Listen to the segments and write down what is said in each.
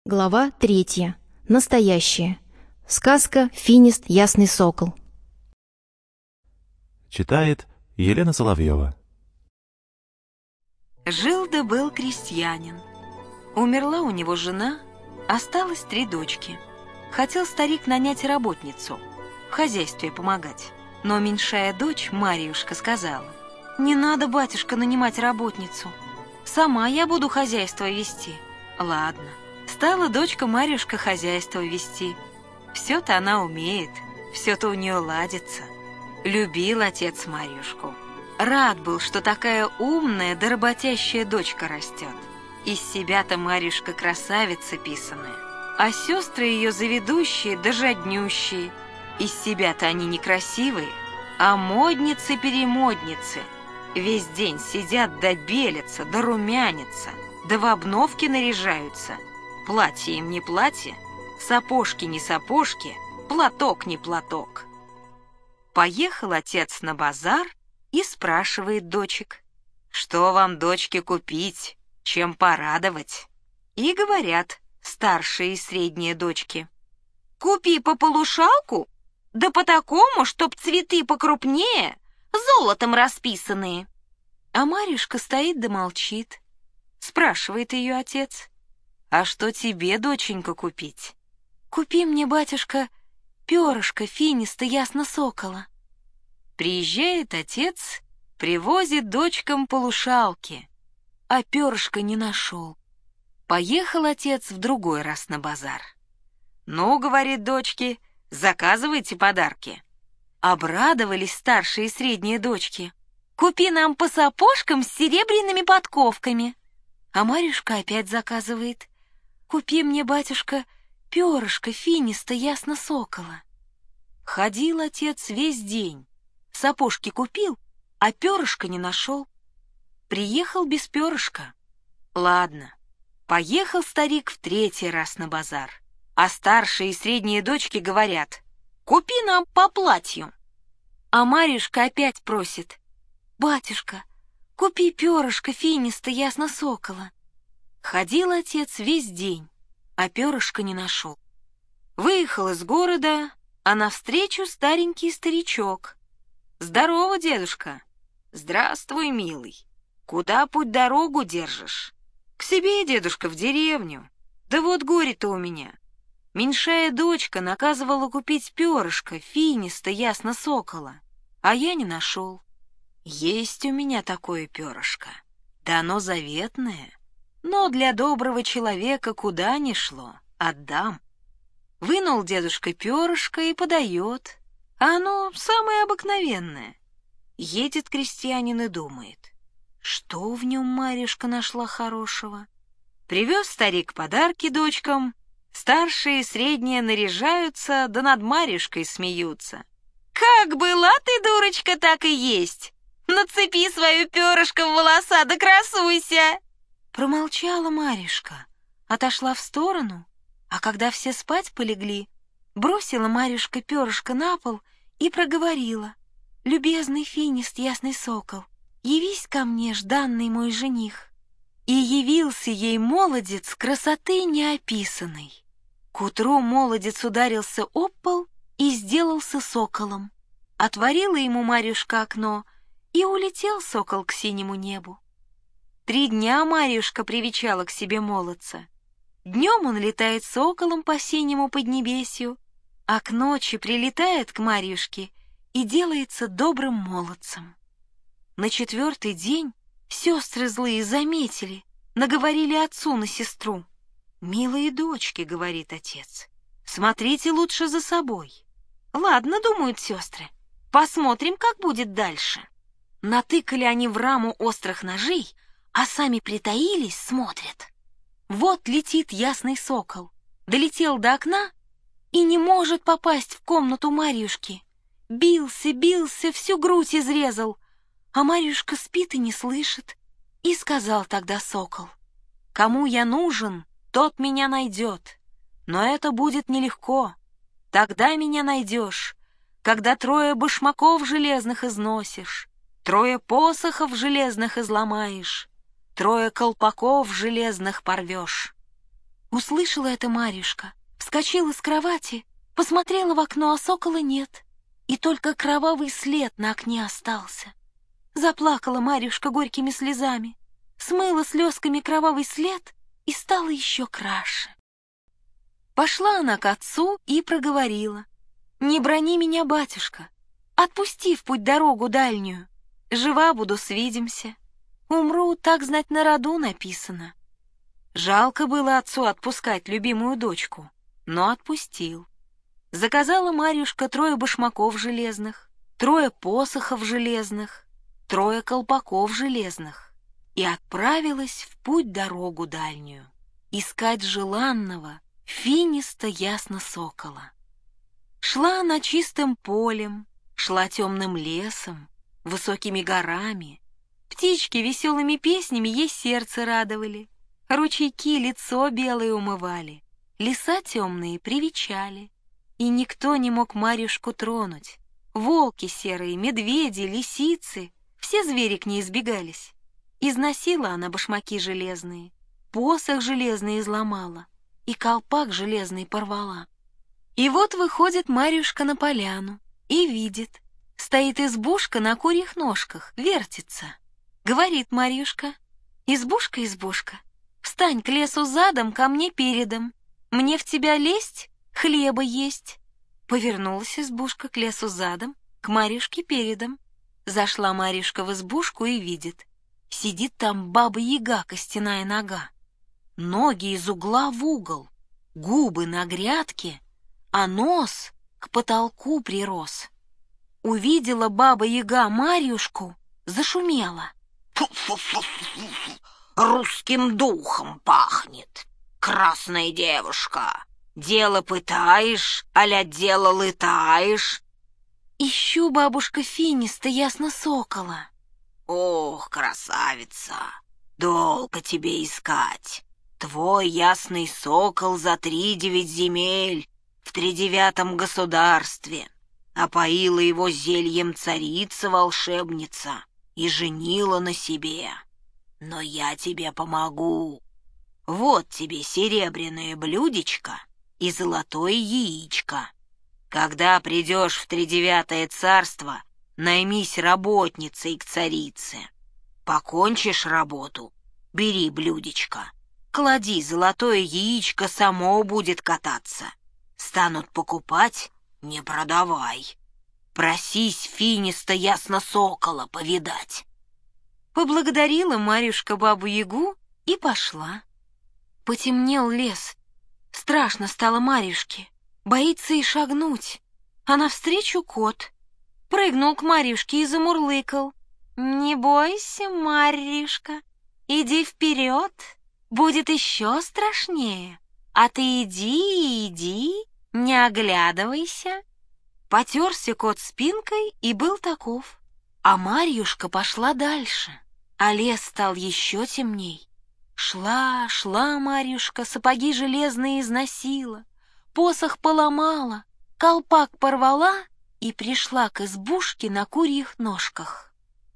Глава 3. Настоящее. Сказка «Финист. Ясный сокол». Читает Елена Соловьева. Жил да был крестьянин. Умерла у него жена, осталось 3 дочки. Хотел старик нанять работницу, в хозяйстве помогать. Но меньшая дочь, Марьюшка, сказала: «Не надо, батюшка, нанимать работницу. Сама я буду хозяйство вести». Ладно. Стала дочка Марьюшка хозяйство вести. Все-то она умеет, все-то у нее ладится. Любил отец Марьюшку. Рад был, что такая умная да работящая дочка растет. Из себя-то Марьюшка красавица писаная, а сестры ее заведущие да жаднющие. Из себя-то они некрасивые, а модницы-перемодницы. Весь день сидят да белятся, да румянятся, да в обновки наряжаются. Платье им не платье, сапожки не сапожки, платок не платок. Поехал отец на базар и спрашивает дочек: «Что вам, дочки, купить, чем порадовать?» И говорят старшие и средние дочки: «Купи по полушалку, да по такому, чтоб цветы покрупнее, золотом расписанные». А Марьюшка стоит да молчит. Спрашивает ее отец: «А что тебе, доченька, купить?» «Купи мне, батюшка, перышко финиста ясно-сокола». Приезжает отец, привозит дочкам полушалки, а перышка не нашел. Поехал отец в другой раз на базар. «Ну, — говорит дочки, — заказывайте подарки». Обрадовались старшие и средние дочки: «Купи нам по сапожкам с серебряными подковками». А Марьюшка опять заказывает: «Купи мне, батюшка, перышко финиста ясно-сокола». Ходил отец весь день, сапожки купил, а перышка не нашел. Приехал без перышка. Ладно, поехал старик в 3-й раз на базар, а старшие и средние дочки говорят: «Купи нам по платью». А Марьюшка опять просит: «Батюшка, купи перышко финиста ясно-сокола». Ходил отец весь день, а перышка не нашел. Выехал из города, а навстречу старенький старичок. «Здорово, дедушка». «Здравствуй, милый. Куда путь-дорогу держишь?» «К себе, дедушка, в деревню. Да вот горе-то у меня. Меньшая дочка наказывала купить перышко финиста ясно-сокола, а я не нашел. Есть у меня такое перышко, да оно заветное, но для доброго человека куда ни шло, отдам». Вынул дедушка перышко и подает, а оно самое обыкновенное. Едет крестьянин и думает: что в нем Марьюшка нашла хорошего? Привез старик подарки дочкам, старшие и средние наряжаются, да над Марьюшкой смеются. «Как была ты, дурочка, так и есть! Нацепи свое перышко в волоса да красуйся!» Промолчала Марьюшка, отошла в сторону, а когда все спать полегли, бросила Марьюшка перышко на пол и проговорила: «Любезный финист ясный сокол, явись ко мне, жданный мой жених». И явился ей молодец красоты неописанной. К утру молодец ударился об пол и сделался соколом. Отворила ему Марьюшка окно, и улетел сокол к синему небу. 3 дня Марьюшка привечала к себе молодца. Днем он летает соколом по синему поднебесью, а к ночи прилетает к Марьюшке и делается добрым молодцем. На 4-й день сестры злые заметили, наговорили отцу на сестру. «Милые дочки, — говорит отец, — смотрите лучше за собой». «Ладно, — думают сестры, — посмотрим, как будет дальше». Натыкали они в раму острых ножей, а сами притаились, смотрят. Вот летит ясный сокол, долетел до окна и не может попасть в комнату Марьюшки. Бился, бился, всю грудь изрезал, а Марьюшка спит и не слышит. И сказал тогда сокол: «Кому я нужен, тот меня найдет. Но это будет нелегко. Тогда меня найдешь, когда 3 башмаков железных износишь, 3 посохов железных изломаешь, 3 колпаков железных порвешь». Услышала это Марьюшка, вскочила с кровати, посмотрела в окно, а сокола нет, и только кровавый след на окне остался. Заплакала Марьюшка горькими слезами, смыла слезками кровавый след и стала еще краше. Пошла она к отцу и проговорила: «Не брони меня, батюшка, отпусти в путь дорогу дальнюю, жива буду, свидимся, умру, так знать на роду написано». Жалко было отцу отпускать любимую дочку, но отпустил. Заказала Марьюшка 3 башмаков железных, 3 посохов железных, 3 колпаков железных и отправилась в путь дорогу дальнюю искать желанного финиста-ясно сокола. Шла она чистым полем, шла темным лесом, высокими горами. Птички веселыми песнями ей сердце радовали, ручейки лицо белое умывали, леса темные привечали. И никто не мог Марьюшку тронуть. Волки серые, медведи, лисицы — все звери к ней избегались. Износила она башмаки железные, посох железный изломала и колпак железный порвала. И вот выходит Марьюшка на поляну и видит, стоит избушка на курьих ножках, вертится. Говорит Марьюшка: «Избушка, избушка, встань к лесу задом, ко мне передом. Мне в тебя лезть, хлеба есть». Повернулась избушка к лесу задом, к Марьюшке передом. Зашла Марьюшка в избушку и видит, сидит там баба-яга костяная нога. Ноги из угла в угол, губы на грядке, а нос к потолку прирос. Увидела баба-яга Марьюшку, зашумела. Фу-фу-фу-фу-фу, русским духом пахнет. Красная девушка, дело пытаешь, аля дело лытаешь? Ищу, бабушка, финиста ясно сокола. Ох, красавица, долго тебе искать. Твой ясный сокол за 3-9 земель в 3-9 государстве. Опоила его зельем царица-волшебница и женила на себе. Но я тебе помогу. Вот тебе серебряное блюдечко и золотое яичко. Когда придешь в 3-9 царство, наймись работницей к царице. Покончишь работу, бери блюдечко, клади золотое яичко, само будет кататься. Станут покупать, не продавай. Просись финиста ясно сокола повидать. Поблагодарила Марьюшка бабу-ягу и пошла. Потемнел лес. Страшно стало Марьюшке, боится и шагнуть. А навстречу кот. Прыгнул к Марьюшке и замурлыкал: «Не бойся, Марьюшка, иди вперед, будет еще страшнее. А ты иди, иди, не оглядывайся». Потерся кот спинкой и был таков. А Марьюшка пошла дальше, а лес стал еще темней. Шла, шла Марьюшка, сапоги железные износила, посох поломала, колпак порвала и пришла к избушке на курьих ножках.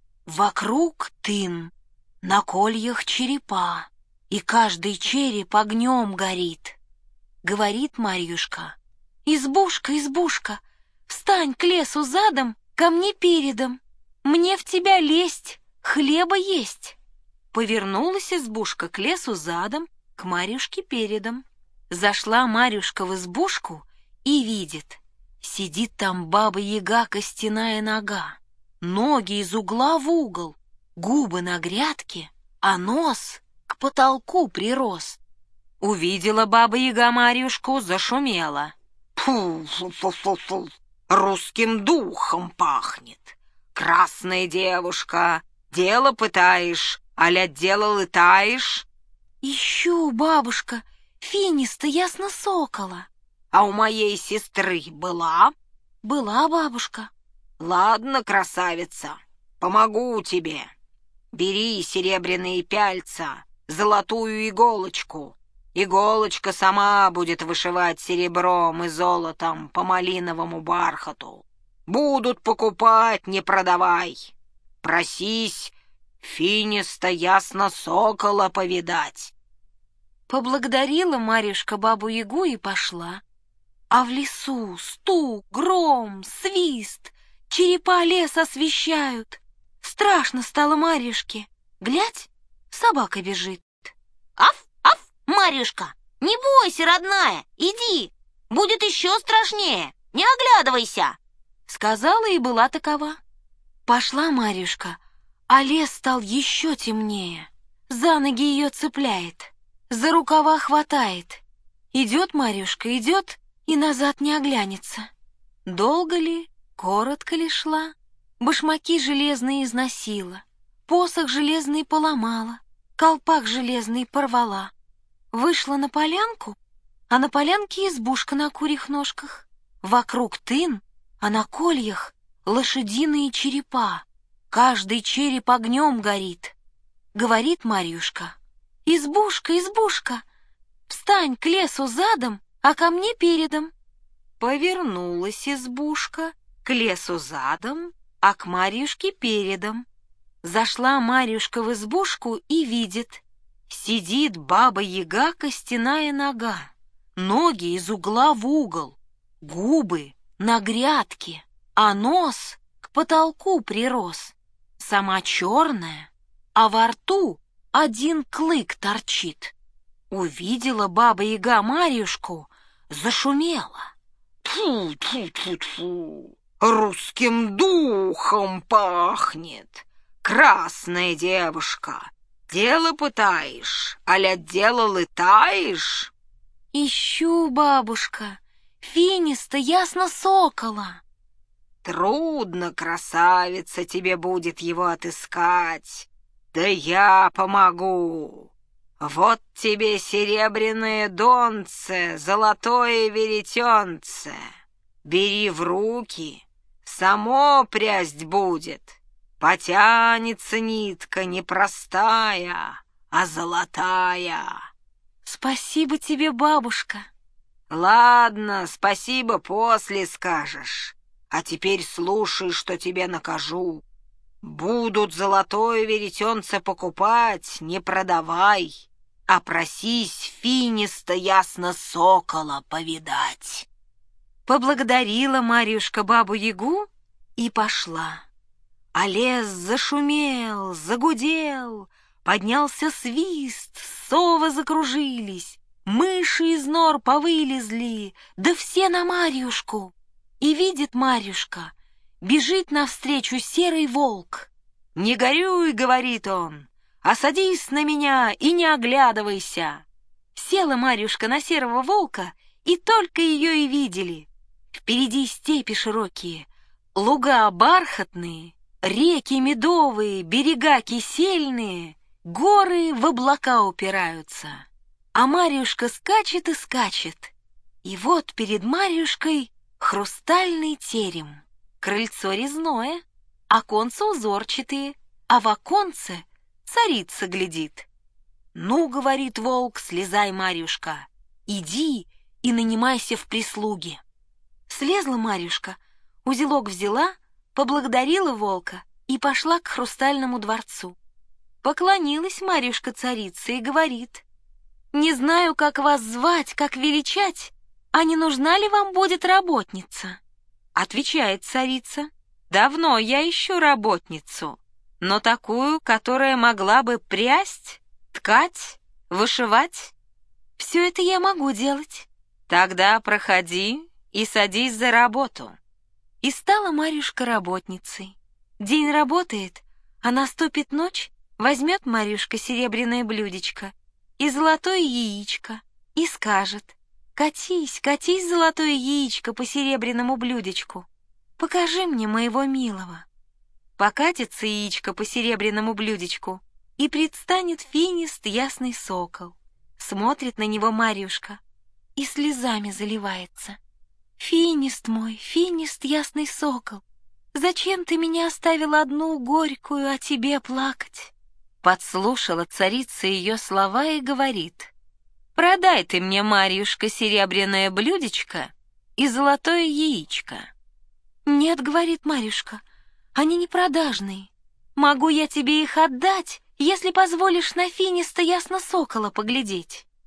Вокруг тын, на кольях черепа, и каждый череп огнем горит. Говорит Марьюшка: «Избушка, избушка, встань к лесу задом, ко мне передом. Мне в тебя лезть, хлеба есть». Повернулась избушка к лесу задом, к Марьюшке передом. Зашла Марьюшка в избушку и видит, сидит там баба-яга костяная нога. Ноги из угла в угол, губы на грядке, а нос к потолку прирос. Увидела баба-яга Марьюшку, зашумела. Фу-фу-фу-фу-фу, русским духом пахнет. Красная девушка, дело пытаешь, аля дело лытаешь? Ищу, бабушка, финиста ясно сокола. А у моей сестры была? Была, бабушка. Ладно, красавица, помогу тебе. Бери серебряные пяльца, золотую иголочку. Иголочка сама будет вышивать серебром и золотом по малиновому бархату. Будут покупать, не продавай. Просись финиста ясно сокола повидать. Поблагодарила Марьюшка бабу-ягу и пошла. А в лесу стук, гром, свист, черепа лес освещают. Страшно стало Марьюшке. Глядь, собака бежит. Аф, аф, Марьюшка, не бойся, родная, иди, будет еще страшнее, не оглядывайся. Сказала и была такова. Пошла Марьюшка, а лес стал еще темнее. За ноги ее цепляет, за рукава хватает. Идет Марьюшка, идет и назад не оглянется. Долго ли, коротко ли шла, башмаки железные износила, посох железный поломала, колпак железный порвала. Вышла на полянку, а на полянке избушка на курьих ножках. Вокруг тын, а на кольях лошадиные черепа. Каждый череп огнем горит. Говорит Марьюшка: «Избушка, избушка, встань к лесу задом, а ко мне передом». Повернулась избушка к лесу задом, а к Марьюшке передом. Зашла Марьюшка в избушку и видит: сидит баба-яга костяная нога, ноги из угла в угол, губы на грядке, а нос к потолку прирос. Сама черная, а во рту один клык торчит. Увидела баба-яга Марьюшку, зашумела. Тьфу-тьфу-тьфу-тьфу, русским духом пахнет. Красная девушка, дело пытаешь, аля дело лытаешь? Ищу, бабушка, финиста ясно сокола. Трудно, красавица, тебе будет его отыскать. Да я помогу. Вот тебе серебряное донце, золотое веретенце. Бери в руки, само прясть будет. Потянется нитка не простая, а золотая. Спасибо тебе, бабушка. Ладно, спасибо после скажешь. А теперь слушай, что тебе накажу. Будут золотое веретенце покупать, не продавай, а просись финиста ясно сокола повидать. Поблагодарила Марьюшка бабу-ягу и пошла. А лес зашумел, загудел, поднялся свист, совы закружились, мыши из нор повылезли, да все на Марьюшку. И видит Марьюшка, бежит навстречу серый волк. «Не горюй, — говорит он, — а садись на меня и не оглядывайся». Села Марьюшка на серого волка, и только ее и видели. Впереди степи широкие, луга бархатные, реки медовые, берега кисельные, горы в облака упираются. А Марьюшка скачет и скачет. И вот перед Марьюшкой хрустальный терем, крыльцо резное, оконца узорчатые, а в оконце царица глядит. «Ну, — говорит волк, — слезай, Марьюшка, иди и нанимайся в прислуги». Слезла Марьюшка, узелок взяла, поблагодарила волка и пошла к хрустальному дворцу. Поклонилась Марьюшка царице и говорит: «Не знаю, как вас звать, как величать, а не нужна ли вам будет работница?» Отвечает царица: «Давно я ищу работницу, но такую, которая могла бы прясть, ткать, вышивать. Все это я могу делать». «Тогда проходи и садись за работу». И стала Марьюшка работницей. День работает, а наступит ночь, возьмет Марьюшка серебряное блюдечко и золотое яичко и скажет: «Катись, катись, золотое яичко по серебряному блюдечку, покажи мне моего милого». Покатится яичко по серебряному блюдечку, и предстанет финист ясный сокол. Смотрит на него Марьюшка и слезами заливается. «Финист мой, финист ясный сокол, зачем ты меня оставила одну горькую о тебе плакать?» Подслушала царица ее слова и говорит: «Продай ты мне, Марьюшка, серебряное блюдечко и золотое яичко». «Нет, — говорит Марьюшка, — они не продажные. Могу я тебе их отдать, если позволишь на финиста ясно сокола поглядеть».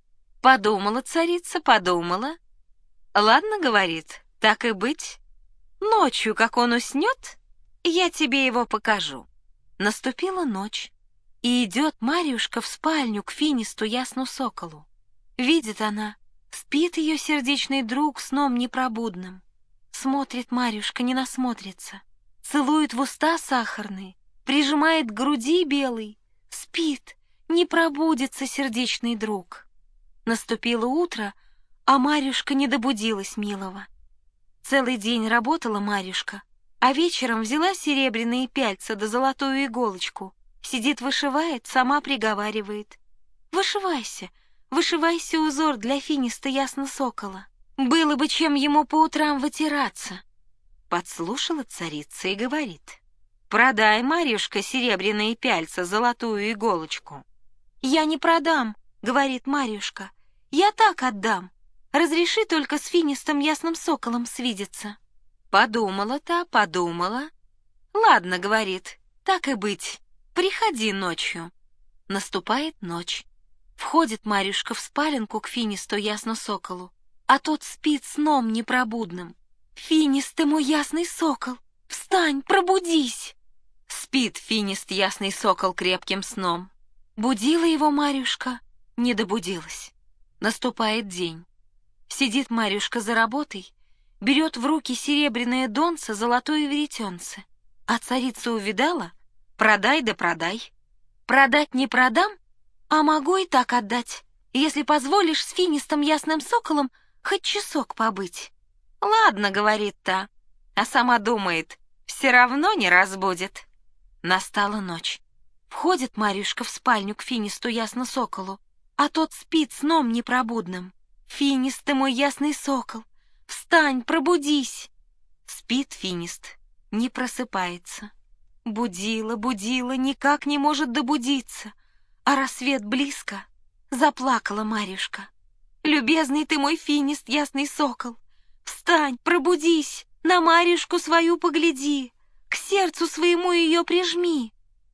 Подумала царица, подумала. Ладно, говорит, так и быть. Ночью, как он уснет, я тебе его покажу. Наступила ночь, и идет Марьюшка в спальню к Финисту Ясну Соколу. Видит она, спит ее сердечный друг сном непробудным. Смотрит Марьюшка, не насмотрится, целует в уста сахарные, прижимает к груди белый, спит, не пробудится сердечный друг. Наступило утро, а Марьюшка не добудилась милого. Целый день работала Марьюшка, а вечером взяла серебряные пяльца да золотую иголочку, сидит вышивает, сама приговаривает: «Вышивайся, вышивайся узор для Финиста Ясно Сокола. Было бы чем ему по утрам вытираться». Подслушала царица и говорит: «Продай, Марьюшка, серебряные пяльца, золотую иголочку». «Я не продам», — говорит Марьюшка, — «я так отдам. Разреши только с Финистом Ясным Соколом свидеться». Подумала та, подумала. «Ладно, — говорит, — так и быть, приходи ночью». Наступает ночь. Входит Марьюшка в спаленку к Финисту Ясно Соколу, а тот спит сном непробудным. «Финист, ты мой ясный сокол, встань, пробудись!» Спит Финист Ясный Сокол крепким сном. Будила его Марьюшка, не добудилась. Наступает день. Сидит Марьюшка за работой, берет в руки серебряное донце, золотое веретенце. А царица увидала: продай да продай. Продать не продам, а могу и так отдать, если позволишь с Финистом Ясным Соколом хоть часок побыть. «Ладно, — говорит та, а сама думает, все равно не разбудит». Настала ночь. Входит Марьюшка в спальню к Финисту Ясно Соколу, а тот спит сном непробудным. «Финист, ты мой ясный сокол, встань, пробудись!» Спит Финист, не просыпается. Будила, будила, никак не может добудиться, а рассвет близко. Заплакала Марьюшка. «Любезный ты мой Финист Ясный Сокол, встань, пробудись, на Марьюшку свою погляди, к сердцу своему ее прижми».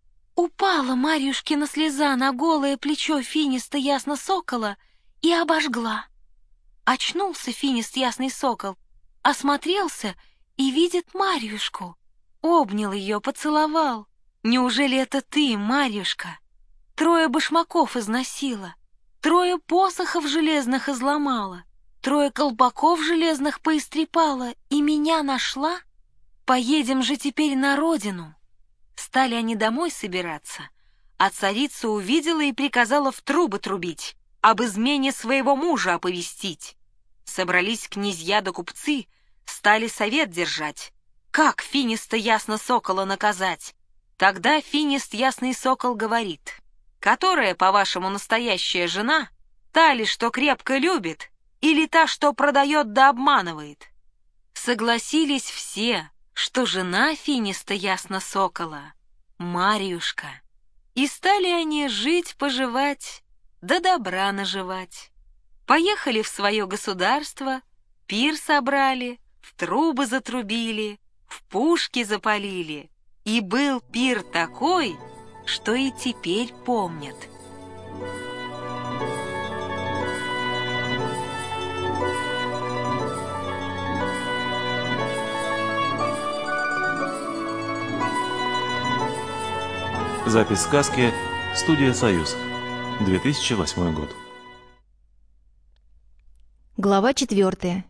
Упала Марьюшкина слеза на голое плечо Финиста Ясно Сокола и обожгла. Очнулся Финист Ясный Сокол, осмотрелся и видит Марьюшку. Обнял ее, поцеловал. «Неужели это ты, Марьюшка? 3 башмаков износила, 3 посохов железных изломала, 3 колпаков железных поистрепала и меня нашла? Поедем же теперь на родину». Стали они домой собираться, а царица увидела и приказала в трубы трубить, об измене своего мужа оповестить. Собрались князья да купцы, стали совет держать, как Финиста Ясно Сокола наказать. Тогда Финист Ясный Сокол говорит: «Которая, по-вашему, настоящая жена, та ли, что крепко любит, или та, что продает да обманывает?» Согласились все, что жена Финиста Ясно Сокола — Марьюшка. И стали они жить-поживать, да добра наживать. Поехали в свое государство, пир собрали, в трубы затрубили, в пушки запалили. И был пир такой, что и теперь помнят. Запись сказки «Студия Союз», 2008 год. Глава 4.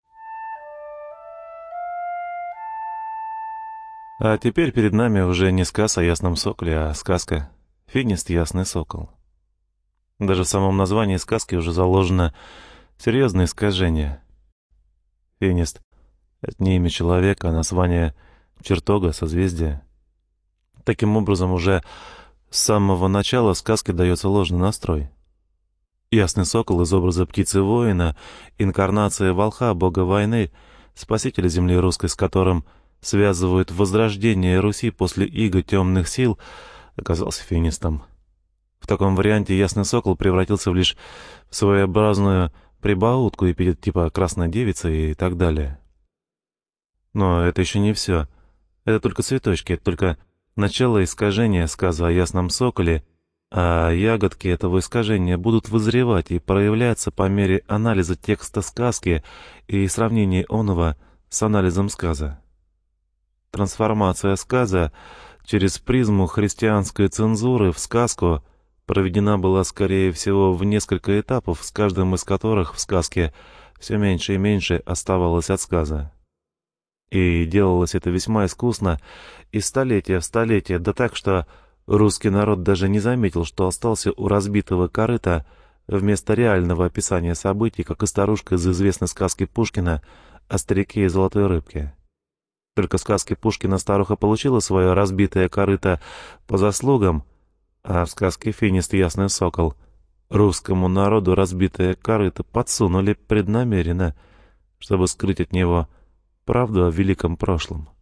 А теперь перед нами уже не сказ о Ясном Соколе, а сказка «Финист Ясный Сокол». Даже в самом названии сказки уже заложено серьезное искажение. Финист — это не имя человека, а название чертога, созвездия. Таким образом, уже с самого начала сказки дается ложный настрой. Ясный Сокол из образа птицы-воина, инкарнация волха, бога войны, спасителя земли русской, с которым связывают возрождение Руси после иго темных сил, оказался финистом. В таком варианте Ясный Сокол превратился в лишь своеобразную прибаутку, эпитет типа «красная девица» и так далее. Но это еще не все. Это только цветочки, это только начало искажения сказа о Ясном Соколе, А ягодки этого искажения будут вызревать и проявляться по мере анализа текста сказки и сравнения оного с анализом сказа. Трансформация сказа через призму христианской цензуры в сказку проведена была, скорее всего, в несколько этапов, с каждым из которых в сказке все меньше и меньше оставалось от сказа. И делалось это весьма искусно, из столетия в столетие, да так, что русский народ даже не заметил, что остался у разбитого корыта вместо реального описания событий, как и старушка из известной сказки Пушкина о старике и золотой рыбке. Только в сказке Пушкина старуха получила свое разбитое корыто по заслугам, а в сказке «Финист ясный сокол» русскому народу разбитое корыто подсунули преднамеренно, чтобы скрыть от него правду о великом прошлом.